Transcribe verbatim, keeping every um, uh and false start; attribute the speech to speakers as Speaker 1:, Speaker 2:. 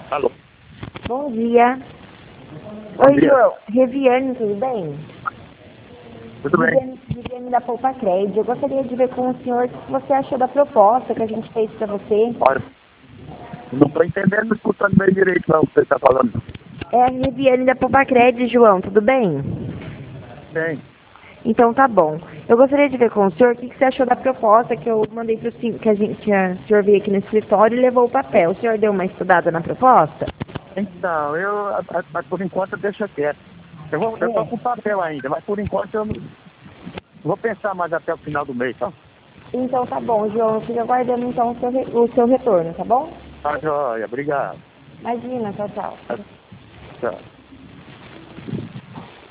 Speaker 1: Alô?
Speaker 2: Bom dia.
Speaker 1: Bom
Speaker 2: Oi,
Speaker 1: dia.
Speaker 2: João. Reviane, tudo bem?
Speaker 1: Tudo bem?
Speaker 2: Viviane, Viviane da Poupa Crédito. Eu gostaria de ver com o senhor o que você achou da proposta que a gente fez para você.
Speaker 1: Olha, não estou entendendo, escutando bem direito não, o que você está falando.
Speaker 2: É a Reviane da Poupa Crédito, João, tudo bem?
Speaker 1: Bem,
Speaker 2: Então tá bom. Eu gostaria de ver com o senhor o que que você achou da proposta que eu mandei para o senhor, que a gente, a, o senhor veio aqui no escritório e levou o papel. O senhor deu uma estudada na proposta?
Speaker 1: então, eu, a- a- mas por enquanto deixa quieto. Eu vou, eu tô
Speaker 2: É.
Speaker 1: com papel ainda, mas por enquanto eu não vou pensar mais até o final do mês, tá?
Speaker 2: Então tá bom, João. Eu fico aguardando então o seu, re- o seu retorno, tá bom?
Speaker 1: Tá joia, obrigado.
Speaker 2: Imagina, tchau, tchau.
Speaker 1: Tchau.